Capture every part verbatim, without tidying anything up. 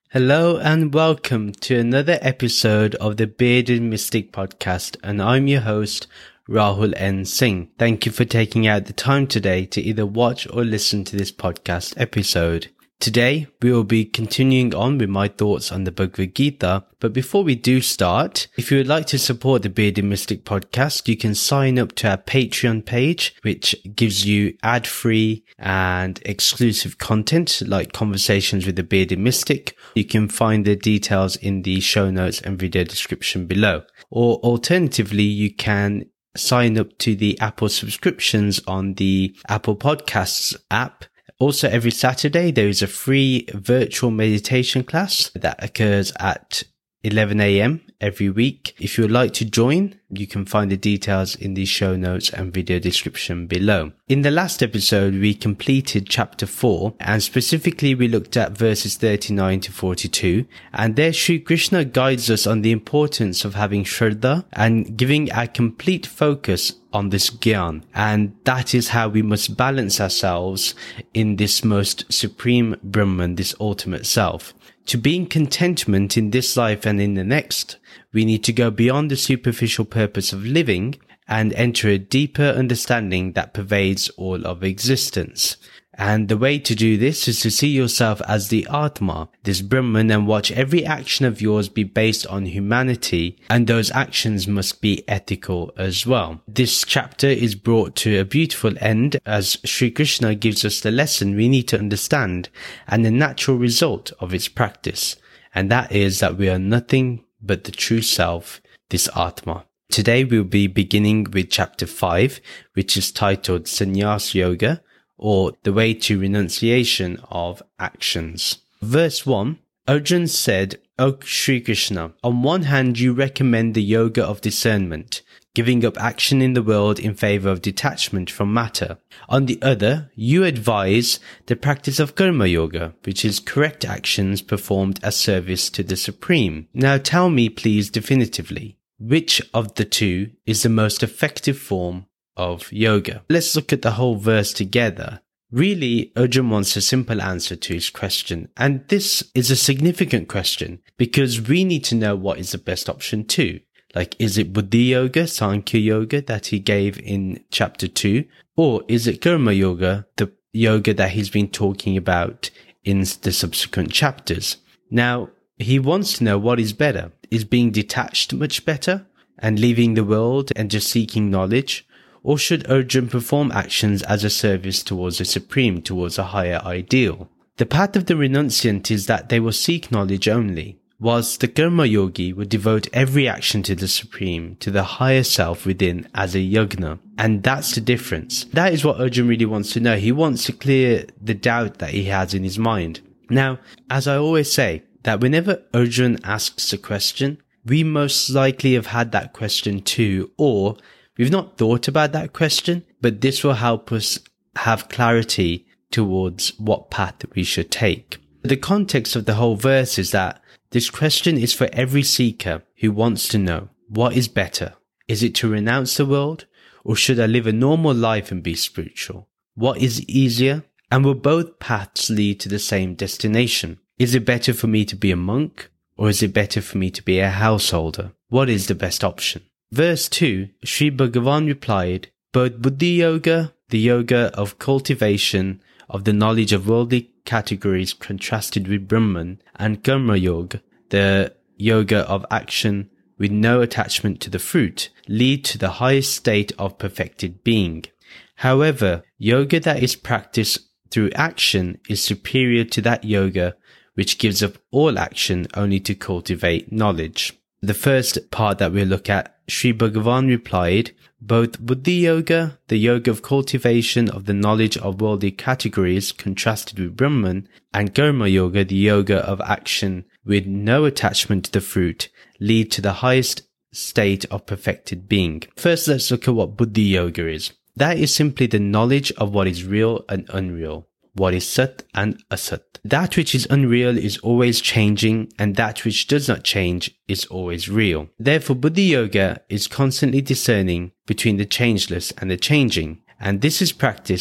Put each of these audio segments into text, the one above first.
Hello and welcome to another episode of the Bearded Mystic podcast, and I'm your host, Rahul N. Singh. Thank you for taking out the time today to either watch or listen to this podcast episode. Today, we will be continuing on with my thoughts on the Bhagavad Gita, but before we do start, if you would like to support the Bearded Mystic podcast, you can sign up to our Patreon page, which gives you ad-free and exclusive content like conversations with the Bearded Mystic. You can find the details in the show notes and video description below. Or alternatively, you can sign up to the Apple subscriptions on the Apple Podcasts app. Also, every Saturday, there is a free virtual meditation class that occurs at eleven a.m. every week. If you would like to join, you can find the details in the show notes and video description below. In the last episode, we completed chapter four, and specifically we looked at verses thirty-nine to forty-two. And there Sri Krishna guides us on the importance of having Shraddha and giving our complete focus on this Gyan. And that is how we must balance ourselves in this most supreme Brahman, this ultimate self. To be in contentment in this life and in the next, we need to go beyond the superficial purpose of living and enter a deeper understanding that pervades all of existence. And the way to do this is to see yourself as the Atma, this Brahman, and watch every action of yours be based on humanity, and those actions must be ethical as well. This chapter is brought to a beautiful end as Sri Krishna gives us the lesson we need to understand and the natural result of its practice, and that is that we are nothing but the true self, this Atma. Today we'll be beginning with chapter five, which is titled Sannyas Yoga, or the way to renunciation of actions. Verse one, Arjuna said, O Sri Krishna, on one hand you recommend the yoga of discernment, giving up action in the world in favor of detachment from matter. On the other, you advise the practice of karma yoga, which is correct actions performed as service to the Supreme. Now tell me please definitively, which of the two is the most effective form of yoga? Let's look at the whole verse together. Really, Arjuna wants a simple answer to his question, and this is a significant question because we need to know what is the best option too. Like, is it Buddhi Yoga, Sankhya Yoga that he gave in chapter two, or is it Karma Yoga, the yoga that he's been talking about in the subsequent chapters? Now, he wants to know what is better. Is being detached much better and leaving the world and just seeking knowledge? Or should Arjuna perform actions as a service towards the Supreme, towards a higher ideal? The path of the renunciant is that they will seek knowledge only, whilst the Karma Yogi would devote every action to the Supreme, to the higher self within as a yagna. And that's the difference. That is what Arjuna really wants to know. He wants to clear the doubt that he has in his mind. Now, as I always say, that whenever Arjuna asks a question, we most likely have had that question too, or we've not thought about that question, but this will help us have clarity towards what path we should take. The context of the whole verse is that this question is for every seeker who wants to know, what is better? Is it to renounce the world, or should I live a normal life and be spiritual? What is easier? And will both paths lead to the same destination? Is it better for me to be a monk, or is it better for me to be a householder? What is the best option? Verse two, Sri Bhagavan replied, both Buddhi Yoga, the yoga of cultivation of the knowledge of worldly categories contrasted with Brahman, and Karma Yoga, the yoga of action with no attachment to the fruit, lead to the highest state of perfected being. However, yoga that is practiced through action is superior to that yoga which gives up all action only to cultivate knowledge. The first part that we'll look at, Sri Bhagavan replied, both Buddhi Yoga, the yoga of cultivation of the knowledge of worldly categories contrasted with Brahman, and Karma Yoga, the yoga of action with no attachment to the fruit, lead to the highest state of perfected being. First, let's look at what Buddhi Yoga is. That is simply the knowledge of what is real and unreal, what is Sat and Asat. That which is unreal is always changing, and that which does not change is always real. Therefore, Buddhi Yoga is constantly discerning between the changeless and the changing, and this is practiced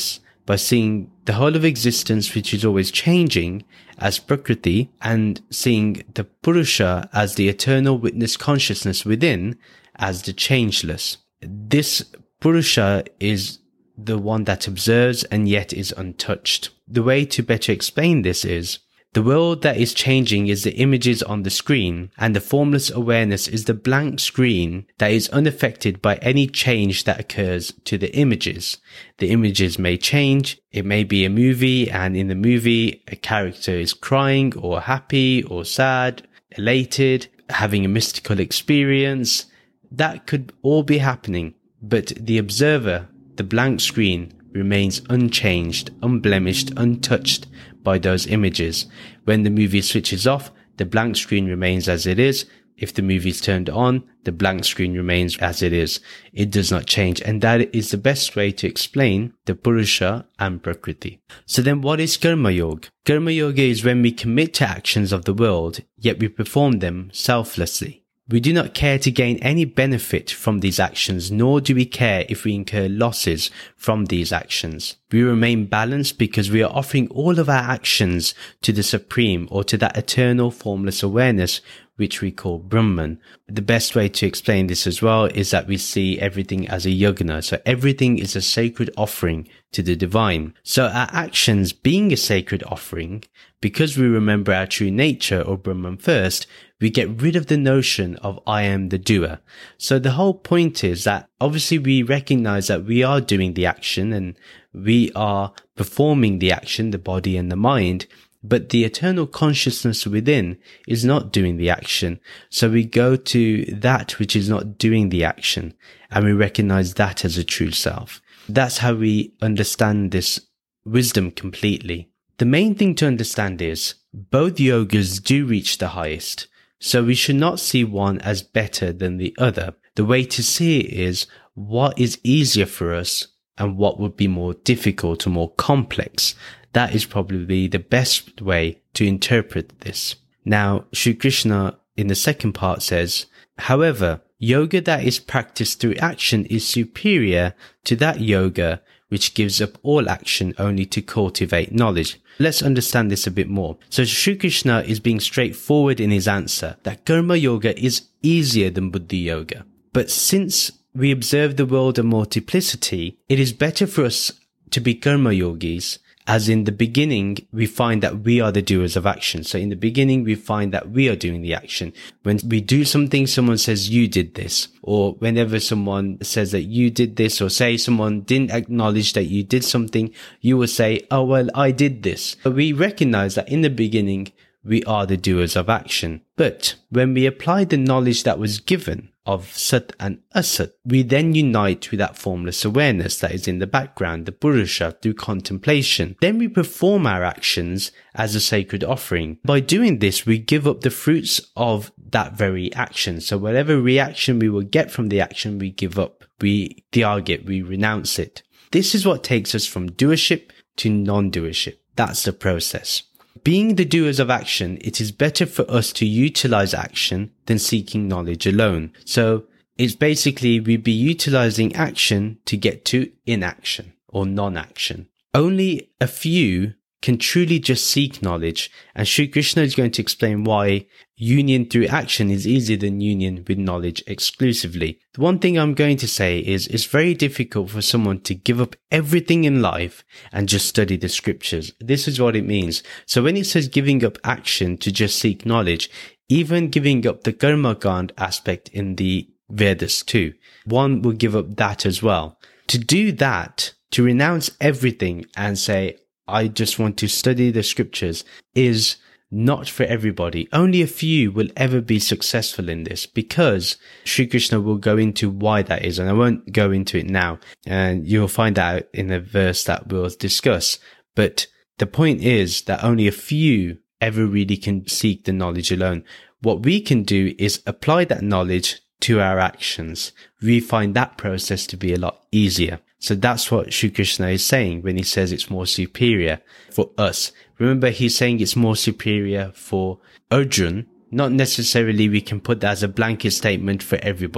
by seeing the whole of existence, which is always changing, as Prakriti, and seeing the Purusha as the eternal witness consciousness within as the changeless. This Purusha is the one that observes and yet is untouched. The way to better explain this is, the world that is changing is the images on the screen, and the formless awareness is the blank screen that is unaffected by any change that occurs to the images. The images may change. It may be a movie, and in the movie, a character is crying or happy or sad, elated, having a mystical experience. That could all be happening, but the observer, the blank screen, remains unchanged, unblemished, untouched by those images. When the movie switches off, the blank screen remains as it is. If the movie is turned on, the blank screen remains as it is. It does not change. And that is the best way to explain the Purusha and Prakriti. So then what is Karma Yoga? Karma Yoga is when we commit to actions of the world, yet we perform them selflessly. We do not care to gain any benefit from these actions, nor do we care if we incur losses from these actions. We remain balanced because we are offering all of our actions to the Supreme, or to that eternal formless awareness which we call Brahman. The best way to explain this as well is that we see everything as a yagna. So everything is a sacred offering to the divine. So our actions being a sacred offering, because we remember our true nature or Brahman first, we get rid of the notion of I am the doer. So the whole point is that obviously we recognize that we are doing the action and we are performing the action, the body and the mind, but the eternal consciousness within is not doing the action. So we go to that which is not doing the action, and we recognize that as a true self. That's how we understand this wisdom completely. The main thing to understand is both yogas do reach the highest. So we should not see one as better than the other. The way to see it is what is easier for us and what would be more difficult or more complex. That is probably the best way to interpret this. Now, Shri Krishna in the second part says, however, yoga that is practiced through action is superior to that yoga which gives up all action only to cultivate knowledge. Let's understand this a bit more. So Shri Krishna is being straightforward in his answer that Karma Yoga is easier than Buddhi Yoga. But since we observe the world of multiplicity, it is better for us to be Karma Yogis, as in the beginning, we find that we are the doers of action. So in the beginning, we find that we are doing the action. When we do something, someone says, you did this. Or whenever someone says that you did this, or say someone didn't acknowledge that you did something, you will say, oh, well, I did this. But we recognize that in the beginning, we are the doers of action. But when we apply the knowledge that was given of Sat and Asat, we then unite with that formless awareness that is in the background, the Purusha, through contemplation. Then we perform our actions as a sacred offering. By doing this, we give up the fruits of that very action. So whatever reaction we will get from the action, we give up. We tyag it, we renounce it. This is what takes us from doership to non-doership. That's the process. Being the doers of action, it is better for us to utilize action than seeking knowledge alone. So it's basically we'd be utilizing action to get to inaction or non-action. Only a few can truly just seek knowledge, and Shri Krishna is going to explain why union through action is easier than union with knowledge exclusively. The one thing I'm going to say is it's very difficult for someone to give up everything in life and just study the scriptures. This is what it means. So when it says giving up action to just seek knowledge, even giving up the karma kand aspect in the Vedas too, one will give up that as well. To do that, to renounce everything and say, I just want to study the scriptures, is not for everybody. Only a few will ever be successful in this, because Shri Krishna will go into why that is, and I won't go into it now, and you'll find out in a verse that we'll discuss. But the point is that only a few ever really can seek the knowledge alone. What we can do is apply that knowledge to our actions. We find that process to be a lot easier. So that's what Shri Krishna is saying when he says it's more superior for us. Remember, he's saying it's more superior for Arjun. Not necessarily we can put that as a blanket statement for everybody.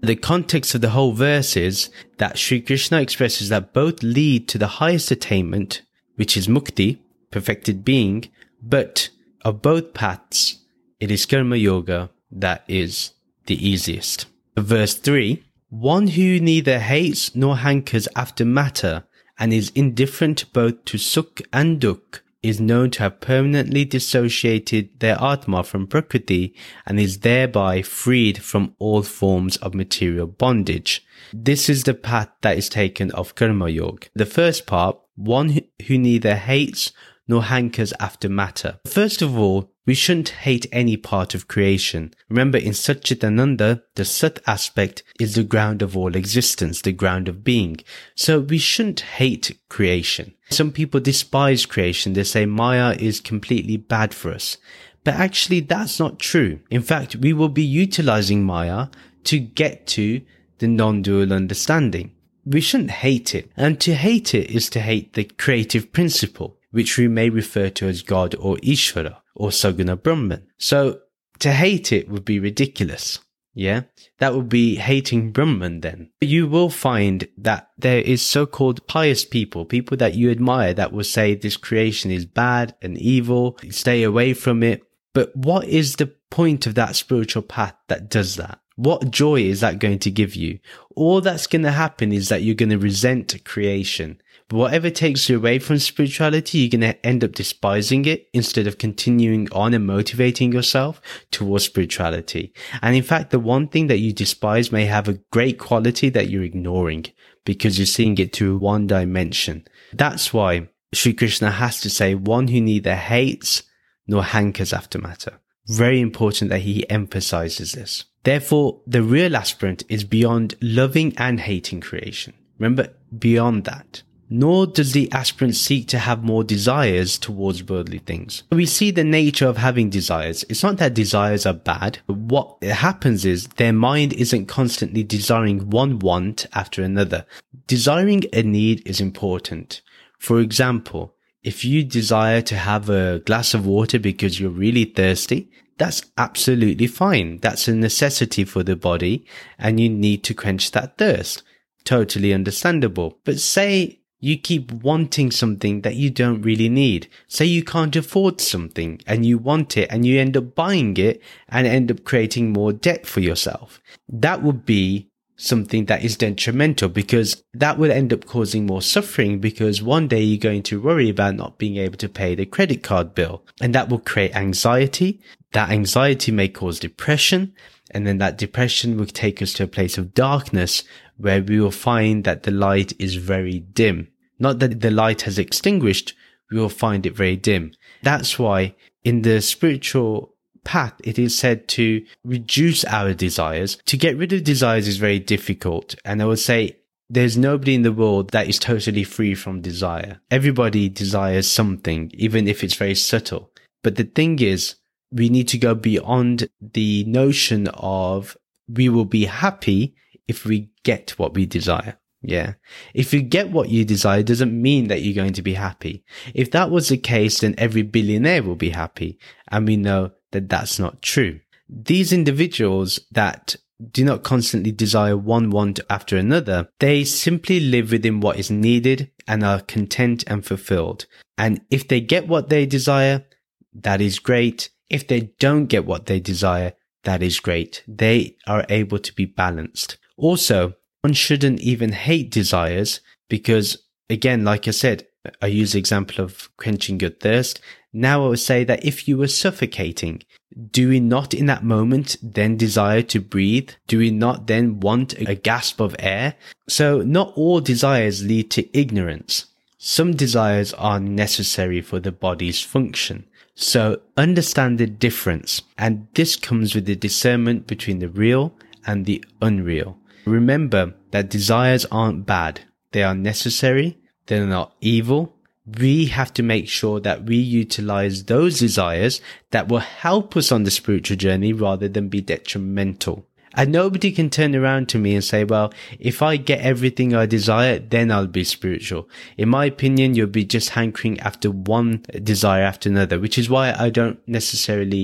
The context of the whole verse is that Sri Krishna expresses that both lead to the highest attainment, which is mukti, perfected being, but of both paths, it is karma yoga that is the easiest. Verse three, one who neither hates nor hankers after matter and is indifferent both to sukh and dukh is known to have permanently dissociated their Atma from Prakriti and is thereby freed from all forms of material bondage. This is the path that is taken of Karma Yoga. The first part, one who neither hates nor hankers after matter. First of all, we shouldn't hate any part of creation. Remember, in Satchitananda, the Sat aspect is the ground of all existence, the ground of being. So we shouldn't hate creation. Some people despise creation. They say Maya is completely bad for us. But actually, that's not true. In fact, we will be utilizing Maya to get to the non-dual understanding. We shouldn't hate it. And to hate it is to hate the creative principle, which we may refer to as God or Ishvara or Saguna Brahman. So to hate it would be ridiculous. Yeah, that would be hating Brahman then. You will find that there is so-called pious people, people that you admire that will say this creation is bad and evil, stay away from it. But what is the point of that spiritual path that does that? What joy is that going to give you? All that's going to happen is that you're going to resent creation. But whatever takes you away from spirituality, you're going to end up despising it instead of continuing on and motivating yourself towards spirituality. And in fact, the one thing that you despise may have a great quality that you're ignoring because you're seeing it through one dimension. That's why Sri Krishna has to say one who neither hates nor hankers after matter. Very important that he emphasizes this. Therefore, the real aspirant is beyond loving and hating creation. Remember, beyond that. Nor does the aspirant seek to have more desires towards worldly things. We see the nature of having desires. It's not that desires are bad. What happens is their mind isn't constantly desiring one want after another. Desiring a need is important. For example, if you desire to have a glass of water because you're really thirsty, that's absolutely fine. That's a necessity for the body and you need to quench that thirst. Totally understandable. But say you keep wanting something that you don't really need. Say you can't afford something and you want it and you end up buying it and end up creating more debt for yourself. That would be something that is detrimental because that will end up causing more suffering because one day you're going to worry about not being able to pay the credit card bill and that will create anxiety. That anxiety may cause depression and then that depression will take us to a place of darkness where we will find that the light is very dim. Not that the light has extinguished, we will find it very dim. That's why in the spiritual path, it is said to reduce our desires. To get rid of desires is very difficult. And I would say there's nobody in the world that is totally free from desire. Everybody desires something, even if it's very subtle. But the thing is, we need to go beyond the notion of we will be happy if we get what we desire. Yeah. If you get what you desire, doesn't mean that you're going to be happy. If that was the case, then every billionaire will be happy. And we know that that's not true. These individuals that do not constantly desire one want after another, they simply live within what is needed and are content and fulfilled. And if they get what they desire, that is great. If they don't get what they desire, that is great. They are able to be balanced. Also, one shouldn't even hate desires because, again, like I said, I use the example of quenching your thirst. Now I would say that if you were suffocating, do we not in that moment then desire to breathe? Do we not then want a gasp of air? So not all desires lead to ignorance. Some desires are necessary for the body's function. So understand the difference. And this comes with the discernment between the real and the unreal. Remember that desires aren't bad. They are necessary. They're not evil. We have to make sure that we utilize those desires that will help us on the spiritual journey rather than be detrimental. And nobody can turn around to me and say, well, if I get everything I desire, then I'll be spiritual. In my opinion, you'll be just hankering after one desire after another, which is why I don't necessarily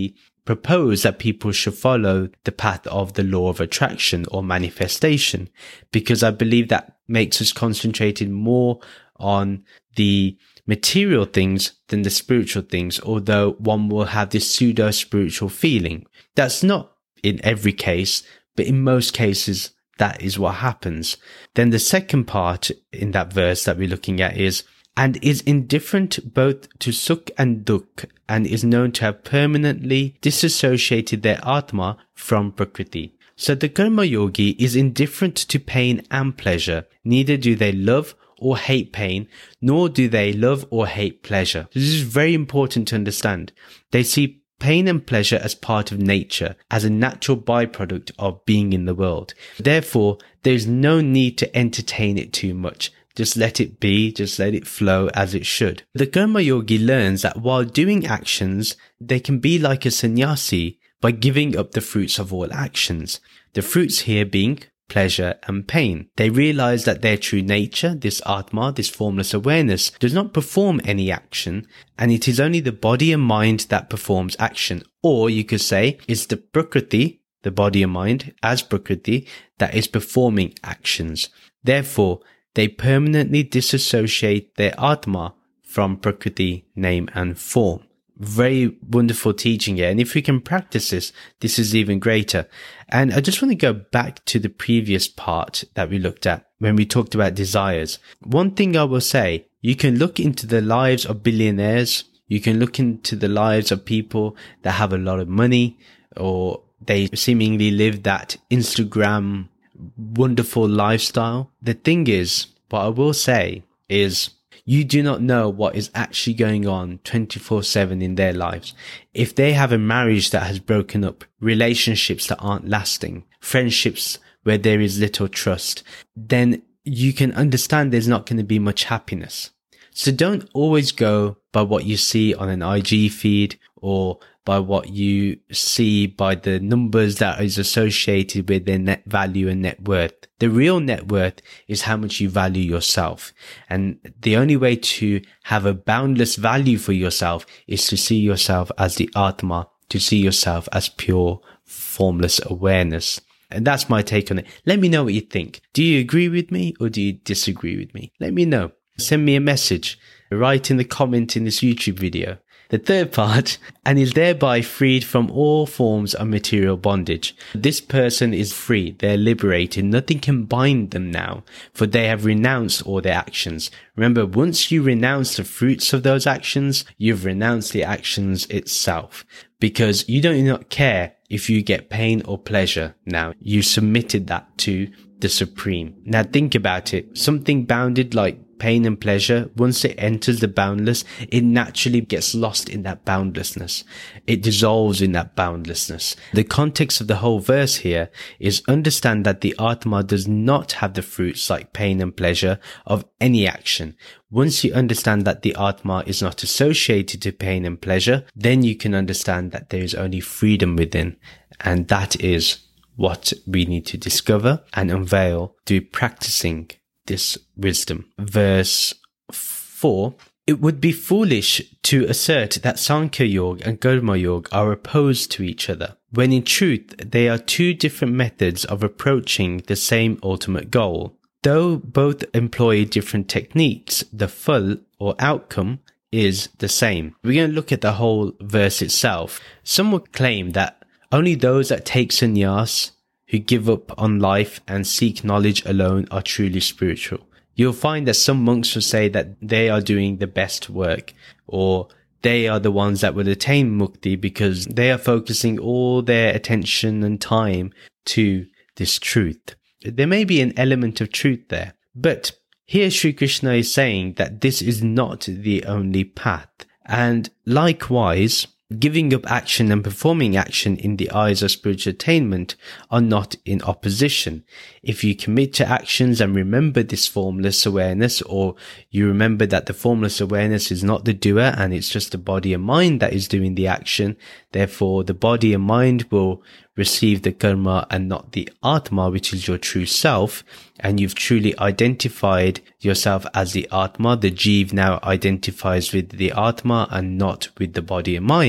propose that people should follow the path of the law of attraction or manifestation, because I believe that makes us concentrated more on the material things than the spiritual things, although one will have this pseudo spiritual feeling. That's not in every case, but in most cases, that is what happens. Then the second part in that verse that we're looking at is, and is indifferent both to sukh and dukh, and is known to have permanently disassociated their atma from prakriti. So the karma yogi is indifferent to pain and pleasure. Neither do they love or hate pain, nor do they love or hate pleasure. This is very important to understand. They see pain and pleasure as part of nature, as a natural byproduct of being in the world. Therefore, there's no need to entertain it too much. Just let it be, just let it flow as it should. The karma yogi learns that while doing actions, they can be like a sannyasi by giving up the fruits of all actions. The fruits here being pleasure and pain. They realize that their true nature, this Atma, this formless awareness, does not perform any action, and it is only the body and mind that performs action. Or you could say, it's the Prakriti, the body and mind, as Prakriti, that is performing actions. Therefore, they permanently disassociate their Atma from Prakriti, name and form. Very wonderful teaching here. And if we can practice this, this is even greater. And I just want to go back to the previous part that we looked at when we talked about desires. One thing I will say, you can look into the lives of billionaires. You can look into the lives of people that have a lot of money, or they seemingly live that Instagram wonderful lifestyle. The thing is, what I will say is, you do not know what is actually going on twenty-four seven in their lives. If they have a marriage that has broken up, relationships that aren't lasting, friendships where there is little trust, then you can understand there's not going to be much happiness. So don't always go by what you see on an I G feed or by what you see by the numbers that is associated with their net value and net worth. The real net worth is how much you value yourself. And the only way to have a boundless value for yourself is to see yourself as the Atma, to see yourself as pure, formless awareness. And that's my take on it. Let me know what you think. Do you agree with me or do you disagree with me? Let me know. Send me a message. Write in the comment in this YouTube video. The third part, and is thereby freed from all forms of material bondage. This person is free. They're liberated. Nothing can bind them now, for they have renounced all their actions. Remember, once you renounce the fruits of those actions, you've renounced the actions itself, because you do not care if you get pain or pleasure now. You submitted that to the Supreme. Now think about it. Something bounded like pain and pleasure, once it enters the boundless, it naturally gets lost in that boundlessness. It dissolves in that boundlessness. The context of the whole verse here is understand that the Atma does not have the fruits like pain and pleasure of any action. Once you understand that the Atma is not associated to pain and pleasure, then you can understand that there is only freedom within. And that is what we need to discover and unveil through practicing this wisdom. Verse four, it would be foolish to assert that Sankhya Yoga and Karma Yoga are opposed to each other, when in truth they are two different methods of approaching the same ultimate goal. Though both employ different techniques, the phal or outcome is the same. We're going to look at the whole verse itself. Some would claim that only those that take sannyas, who give up on life and seek knowledge alone, are truly spiritual. You'll find that some monks will say that they are doing the best work, or they are the ones that will attain mukti because they are focusing all their attention and time to this truth. There may be an element of truth there, but here Sri Krishna is saying that this is not the only path. And likewise, giving up action and performing action in the eyes of spiritual attainment are not in opposition. If you commit to actions and remember this formless awareness, or you remember that the formless awareness is not the doer and it's just the body and mind that is doing the action, therefore the body and mind will receive the karma and not the Atma, which is your true self, and you've truly identified yourself as the Atma. The Jeev now identifies with the Atma and not with the body and mind.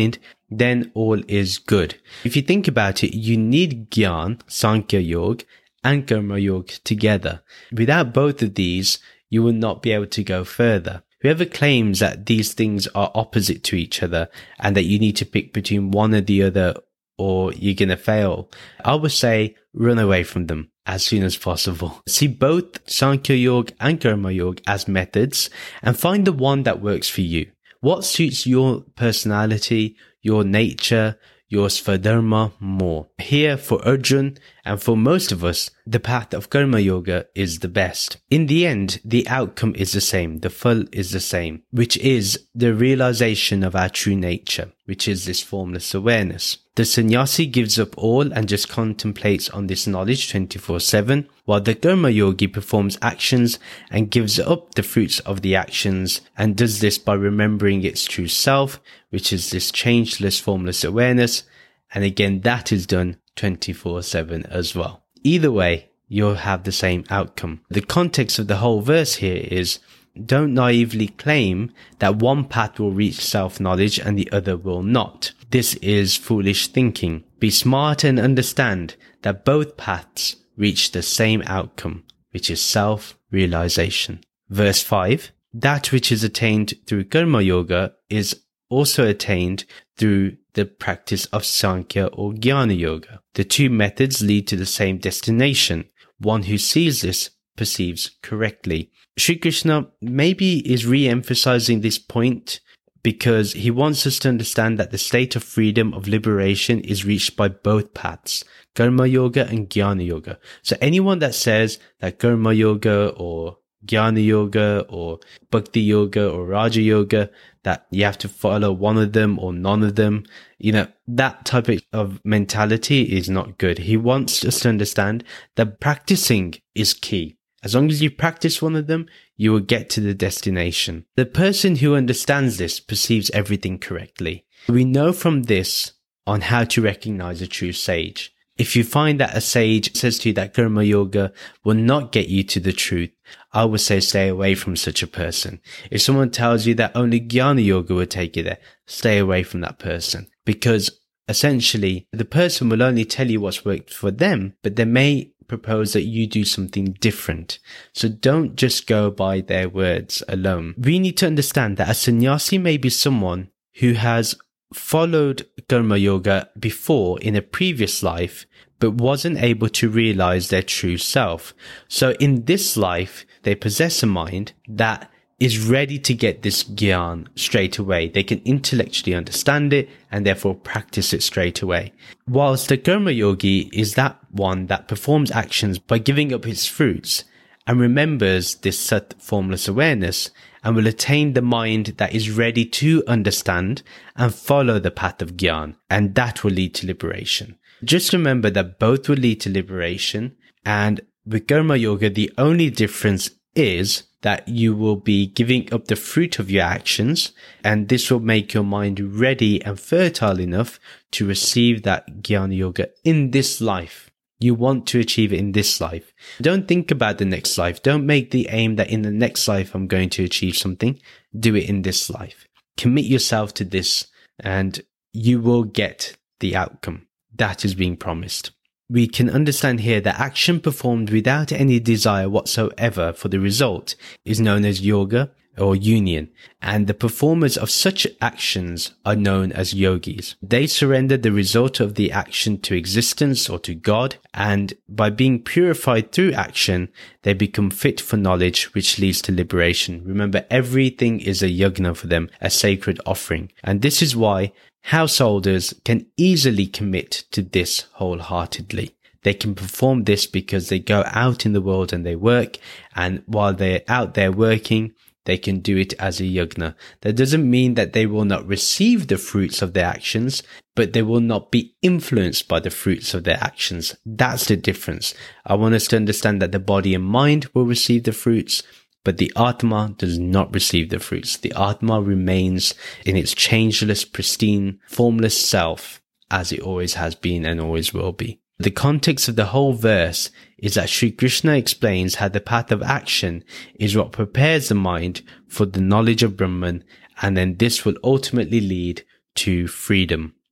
then all is good. If you think about it, you need Gyan, Sankhya Yoga, and Karma Yoga together. Without both of these, you will not be able to go further. Whoever claims that these things are opposite to each other and that you need to pick between one or the other or you're going to fail, I would say run away from them as soon as possible. See both Sankhya Yoga and Karma Yoga as methods and find the one that works for you. What suits your personality, your nature, your Svadharma more. Here for Arjun and for most of us, the path of Karma Yoga is the best. In the end, the outcome is the same. The phal is the same, which is the realization of our true nature, which is this formless awareness. The sannyasi gives up all and just contemplates on this knowledge twenty-four seven, while the Karma Yogi performs actions and gives up the fruits of the actions and does this by remembering its true self, which is this changeless, formless awareness. And again, that is done twenty-four seven as well. Either way, you'll have the same outcome. The context of the whole verse here is, don't naively claim that one path will reach self-knowledge and the other will not. This is foolish thinking. Be smart and understand that both paths reach the same outcome, which is self-realization. Verse five, that which is attained through Karma Yoga is also attained through the practice of Sankhya or Jnana Yoga. The two methods lead to the same destination. One who sees this perceives correctly. Sri Krishna maybe is re-emphasizing this point because he wants us to understand that the state of freedom, of liberation, is reached by both paths, Karma Yoga and Jnana Yoga. So anyone that says that Karma Yoga or Jnana Yoga or Bhakti Yoga or Raja Yoga, that you have to follow one of them or none of them, you know, that type of mentality is not good. He wants us to understand that practicing is key. As long as you practice one of them, you will get to the destination. The person who understands this perceives everything correctly. We know from this on how to recognize a true sage. If you find that a sage says to you that Karma Yoga will not get you to the truth, I would say stay away from such a person. If someone tells you that only Jnana Yoga will take you there, stay away from that person. Because essentially, the person will only tell you what's worked for them, but they may propose that you do something different. So don't just go by their words alone. We need to understand that a sannyasi may be someone who has followed Karma Yoga before in a previous life, but wasn't able to realize their true self. So in this life, they possess a mind that is ready to get this gyan straight away. They can intellectually understand it and therefore practice it straight away. Whilst the Karma Yogi is that one that performs actions by giving up its fruits and remembers this Sat formless awareness and will attain the mind that is ready to understand and follow the path of Gyan, and that will lead to liberation. Just remember that both will lead to liberation, and with Karma Yoga, the only difference is that you will be giving up the fruit of your actions, and this will make your mind ready and fertile enough to receive that Jnana Yoga in this life. You want to achieve it in this life. Don't think about the next life. Don't make the aim that in the next life I'm going to achieve something. Do it in this life. Commit yourself to this and you will get the outcome that is being promised. We can understand here that action performed without any desire whatsoever for the result is known as yoga or union, and the performers of such actions are known as yogis. They surrender the result of the action to existence or to God, and by being purified through action, they become fit for knowledge, which leads to liberation. Remember, everything is a yagna for them, a sacred offering, and this is why householders can easily commit to this wholeheartedly. They can perform this because they go out in the world and they work, and while they're out there working, they can do it as a yagna. That doesn't mean that they will not receive the fruits of their actions, but they will not be influenced by the fruits of their actions. That's the difference. I want us to understand that the body and mind will receive the fruits, but the Atma does not receive the fruits. The Atma remains in its changeless, pristine, formless self, as it always has been and always will be. The context of the whole verse is that Sri Krishna explains how the path of action is what prepares the mind for the knowledge of Brahman, and then this will ultimately lead to freedom.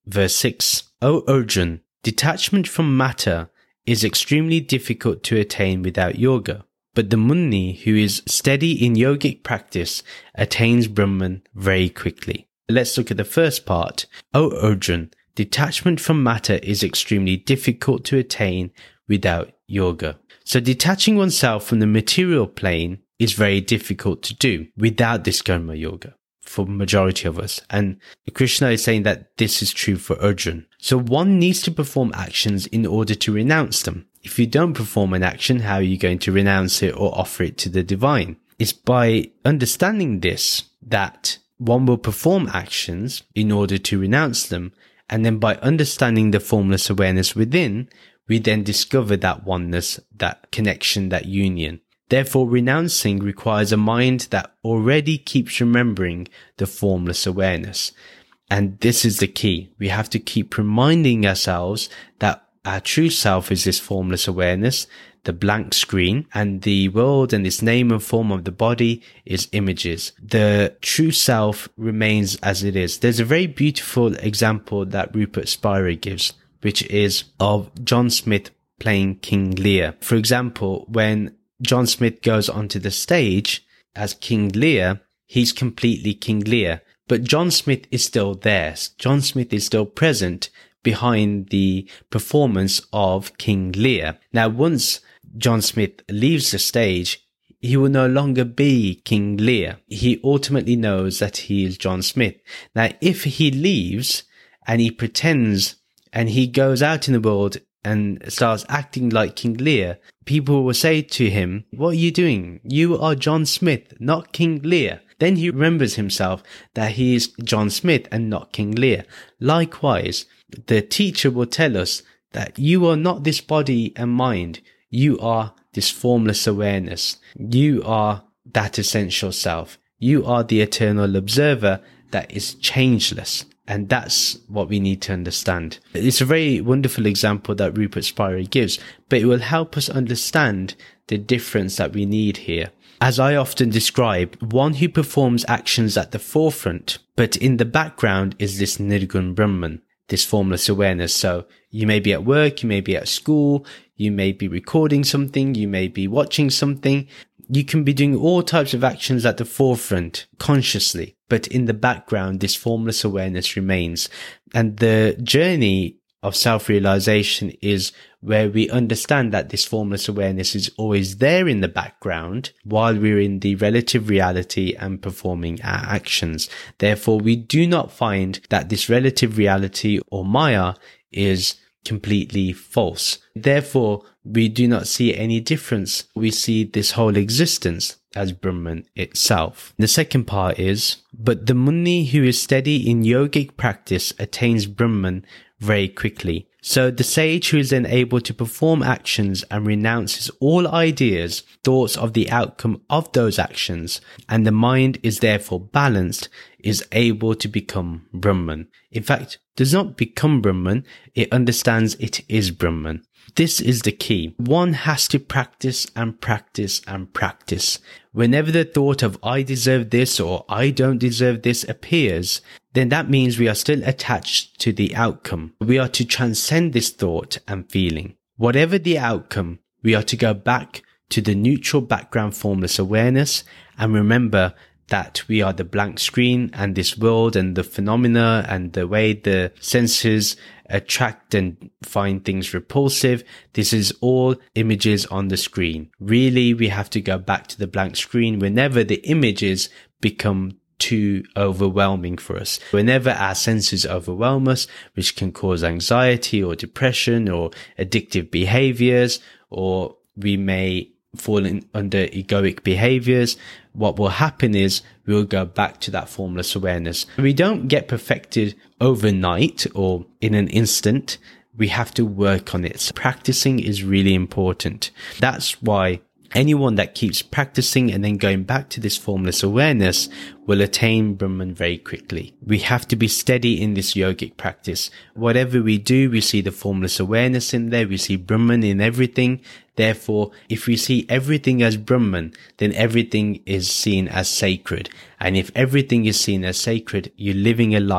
Verse six. O Arjun, detachment from matter is extremely difficult to attain without yoga. But the Munni who is steady in yogic practice attains Brahman very quickly. Let's look at the first part. O Arjun, detachment from matter is extremely difficult to attain without yoga. So detaching oneself from the material plane is very difficult to do without this karma yoga for majority of us. And Krishna is saying that this is true for Arjun. So one needs to perform actions in order to renounce them. If you don't perform an action, how are you going to renounce it or offer it to the divine? It's by understanding this that one will perform actions in order to renounce them. And then by understanding the formless awareness within, we then discover that oneness, that connection, that union. Therefore, renouncing requires a mind that already keeps remembering the formless awareness. And this is the key. We have to keep reminding ourselves that our true self is this formless awareness, the blank screen, and the world and this name and form of the body is images. The true self remains as it is. There's a very beautiful example that Rupert Spira gives, which is of John Smith playing King Lear. For example, when John Smith goes onto the stage as King Lear, he's completely King Lear. But John Smith is still there. John Smith is still present behind the performance of King Lear. Now, once John Smith leaves the stage, he will no longer be King Lear. He ultimately knows that he is John Smith. Now, if he leaves and he pretends and he goes out in the world and starts acting like King Lear, people will say to him, "What are you doing? You are John Smith, not King Lear." Then he remembers himself that he is John Smith and not King Lear. Likewise, the teacher will tell us that you are not this body and mind. You are this formless awareness. You are that essential self. You are the eternal observer that is changeless. And that's what we need to understand. It's a very wonderful example that Rupert Spira gives, but it will help us understand the difference that we need here. As I often describe, one who performs actions at the forefront, but in the background is this Nirgun Brahman, this formless awareness. So you may be at work, you may be at school, you may be recording something, you may be watching something. You can be doing all types of actions at the forefront consciously, but in the background, this formless awareness remains. And the journey of self-realization is where we understand that this formless awareness is always there in the background while we're in the relative reality and performing our actions. Therefore, we do not find that this relative reality or Maya is completely false. Therefore, we do not see any difference. We see this whole existence as Brahman itself. The second part is, but the Munni who is steady in yogic practice attains Brahman very quickly. So the sage who is then able to perform actions and renounces all ideas, thoughts of the outcome of those actions, and the mind is therefore balanced, is able to become Brahman. In fact, does not become Brahman, it understands it is Brahman. This is the key. One has to practice and practice and practice. Whenever the thought of I deserve this or I don't deserve this appears, then that means we are still attached to the outcome. We are to transcend this thought and feeling. Whatever the outcome, we are to go back to the neutral background formless awareness and remember that we are the blank screen and this world and the phenomena and the way the senses attract and find things repulsive. This is all images on the screen. Really, we have to go back to the blank screen whenever the images become too overwhelming for us. Whenever our senses overwhelm us, which can cause anxiety or depression or addictive behaviors, or we may fall in under egoic behaviors, what will happen is we'll go back to that formless awareness. We don't get perfected overnight or in an instant. We have to work on it. So practicing is really important. That's why anyone that keeps practicing and then going back to this formless awareness will attain Brahman very quickly. We have to be steady in this yogic practice. Whatever we do, we see the formless awareness in there. We see Brahman in everything. Therefore, if we see everything as Brahman, then everything is seen as sacred. And if everything is seen as sacred, you're living a life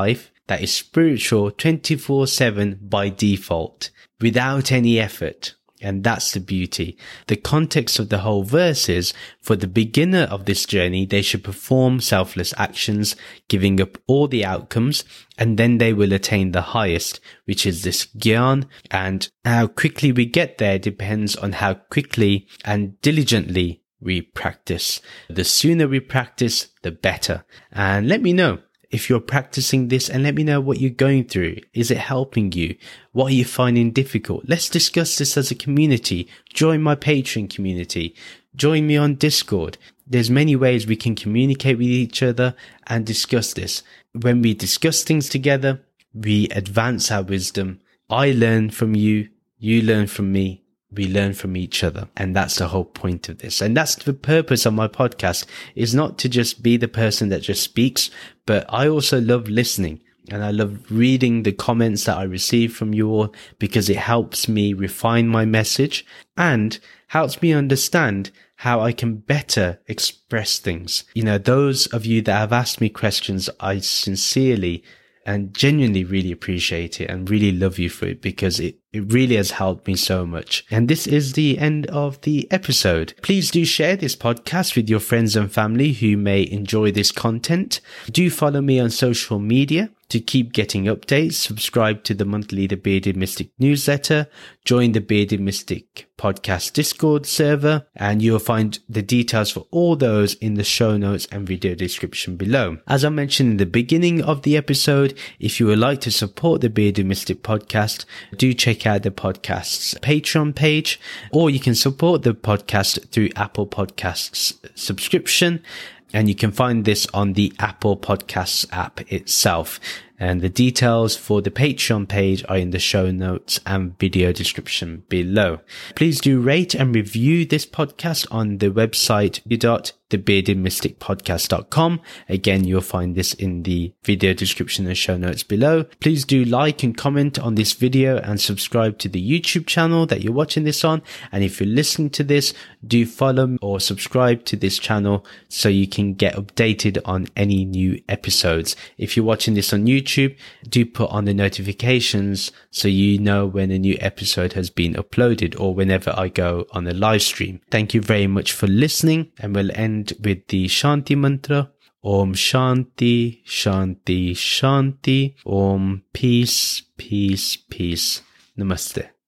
that is spiritual twenty-four seven by default, without any effort. And that's the beauty. The context of the whole verse is, for the beginner of this journey, they should perform selfless actions, giving up all the outcomes, and then they will attain the highest, which is this gyan. And how quickly we get there depends on how quickly and diligently we practice. The sooner we practice, the better. And let me know if you're practicing this, and let me know what you're going through. Is it helping you? What are you finding difficult? Let's discuss this as a community. Join my Patreon community. Join me on Discord. There's many ways we can communicate with each other and discuss this. When we discuss things together, we advance our wisdom. I learn from you. You learn from me. We learn from each other. And that's the whole point of this. And that's the purpose of my podcast, is not to just be the person that just speaks, but I also love listening. And I love reading the comments that I receive from you all, because it helps me refine my message and helps me understand how I can better express things. You know, those of you that have asked me questions, I sincerely and genuinely really appreciate it and really love you for it, because it, it really has helped me so much. And this is the end of the episode. Please do share this podcast with your friends and family who may enjoy this content. Do follow me on social media to keep getting updates. Subscribe to the monthly The Bearded Mystic newsletter. Join the Bearded Mystic podcast Discord server, and you'll find the details for all those in the show notes and video description below. As I mentioned in the beginning of the episode, if you would like to support the Bearded Mystic podcast, do check out the podcast's Patreon page, or you can support the podcast through Apple Podcasts subscription. And you can find this on the Apple Podcasts app itself. And the details for the Patreon page are in the show notes and video description below. Please do rate and review this podcast on the website the bearded mystic podcast dot com. Again, you'll find this in the video description and show notes below. Please do like and comment on this video and subscribe to the YouTube channel that you're watching this on. And if you're listening to this, do follow or subscribe to this channel so you can get updated on any new episodes. If you're watching this on YouTube, do put on the notifications so you know when a new episode has been uploaded or whenever I go on a live stream. Thank you very much for listening, and we'll end with the Shanti mantra. Om Shanti, Shanti, Shanti. Om Peace, Peace, Peace. Namaste.